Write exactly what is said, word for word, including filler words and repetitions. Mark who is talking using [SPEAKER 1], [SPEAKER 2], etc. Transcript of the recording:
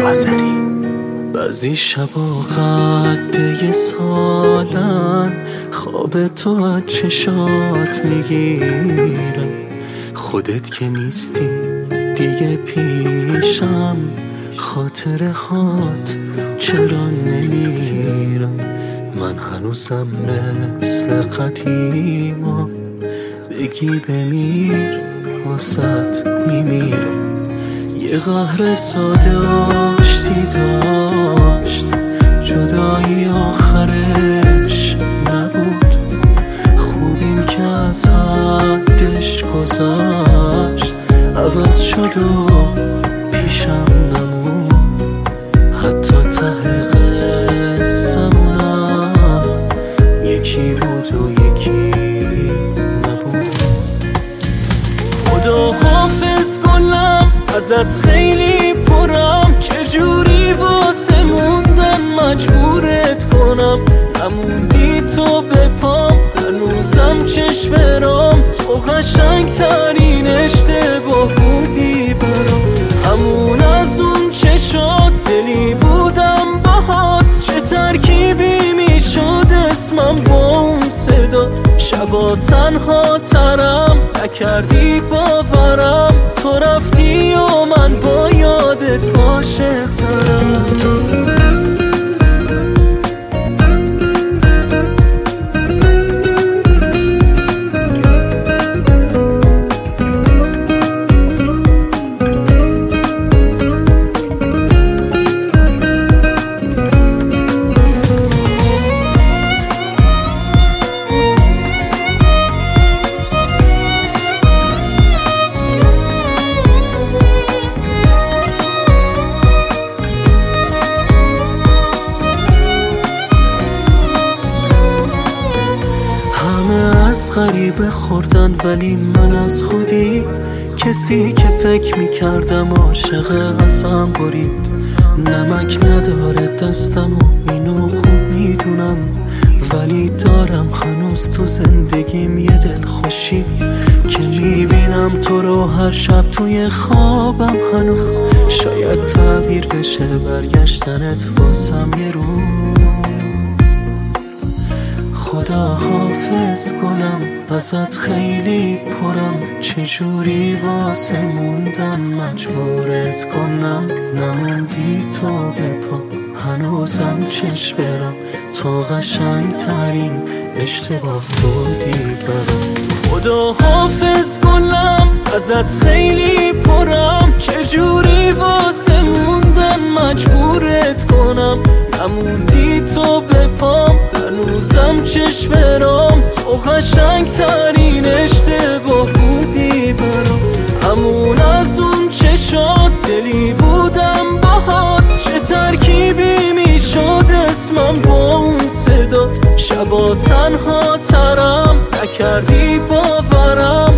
[SPEAKER 1] آذری.
[SPEAKER 2] بعضی شبا قده سالن، خواب تو از چشات میگیرم. خودت که نیستی دیگه پیشم، خاطره هات چرا نمیرم. من هنوزم مثل قدیما، بگی بمیر واسط میمیرم. یه قهر ساده آشتی داشت، جدایی آخرش نبود. خوبیم که از حدش گذاشت، عوض شد و پیشم نمون. حتی ته قصه‌مونم یکی بود و یکی نبود. خدا حافظ گلم ازت خیلی پرم، چجوری واسه موندن مجبورت کنم. نموندی تو به پام، هنوزم چشم برام. تو قشنگ ترین اشتباه بودی برام. همون از اون چشات دلی بودم باهات، چه ترکیبی میشد اسمم با اون صدات. شبا تنها ترم نکردی باورم، تو رفتی و من با یادت عاشق ترم. از غریبه خوردن ولی من از خودی. کسی که فکر میکردم عاشق ازم برید. نمک نداره دستم و اینو خوب میدونم، ولی دارم هنوز تو زندگیم یه دل خوشی که میبینم تو رو هر شب توی خوابم. هنوز شاید تعبیر بشه برگشتنت واسم یه روز. خدا حافظ گلم ازت خیلی پرم، چجوری واسه موندن مجبورت کنم. نموندی تو به پا، هنوزم چشم برم. تو قشنگ ترین اشتباه بودی برام. خدا حافظ گلم ازت خیلی پرم، چجوری واسه موندن مجبورت کنم. نموندی تو به پام، هنوزم چشم برام. تو قشنگ ترین اشتباه بودی برام. همون از اون چشات دلی بودم باهات، چه ترکیبی میشد اسمم با اون صدات. شبا تنها ترم نکردی باورم،